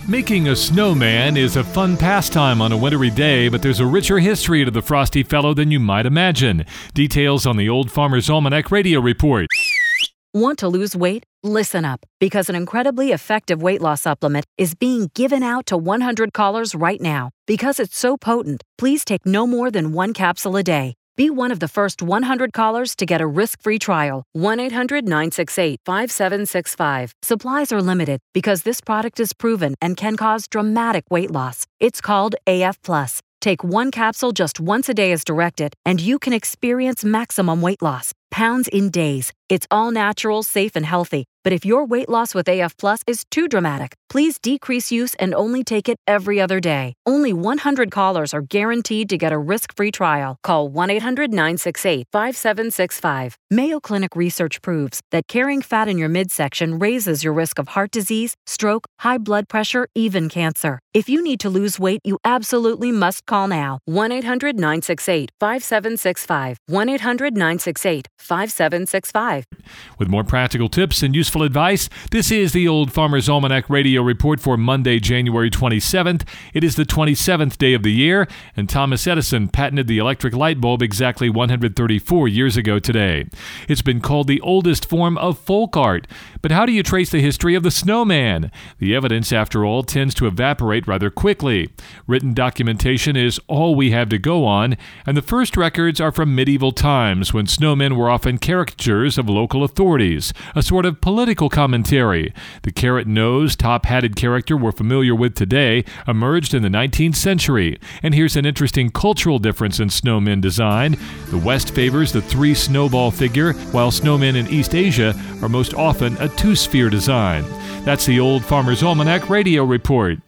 Making a snowman is a fun pastime on a wintry day, but there's a richer history to the frosty fellow than you might imagine. Details on the Old Farmer's Almanac Radio Report. Want to lose weight? Listen up, because an incredibly effective weight loss supplement is being given out to 100 callers right now. Because it's so potent, please take no more than 1 capsule a day. Be one of the first 100 callers to get a risk-free trial. 1-800-968-5765. Supplies are limited because this product is proven and can cause dramatic weight loss. It's called AF+. Take 1 capsule just once a day as directed, and you can experience maximum weight loss. Pounds in days. It's all natural, safe, and healthy. But if your weight loss with AF Plus is too dramatic, please decrease use and only take it every other day. Only 100 callers are guaranteed to get a risk-free trial. Call 1-800-968-5765. Mayo Clinic research proves that carrying fat in your midsection raises your risk of heart disease, stroke, high blood pressure, even cancer. If you need to lose weight, you absolutely must call now. 1-800-968-5765. 1-800-968-5765. With more practical tips and useful advice, this is the Old Farmer's Almanac Radio Report for Monday, January 27th. It is the 27th day of the year, and Thomas Edison patented the electric light bulb exactly 134 years ago today. It's been called the oldest form of folk art. But how do you trace the history of the snowman? The evidence, after all, tends to evaporate rather quickly. Written documentation is all we have to go on, and the first records are from medieval times when snowmen were often caricatures of local authorities, a sort of political commentary. The carrot-nosed, top-hatted character we're familiar with today emerged in the 19th century. And here's an interesting cultural difference in snowmen design. The West favors the 3-snowball figure, while snowmen in East Asia are most often a 2-sphere design. That's the Old Farmer's Almanac Radio Report.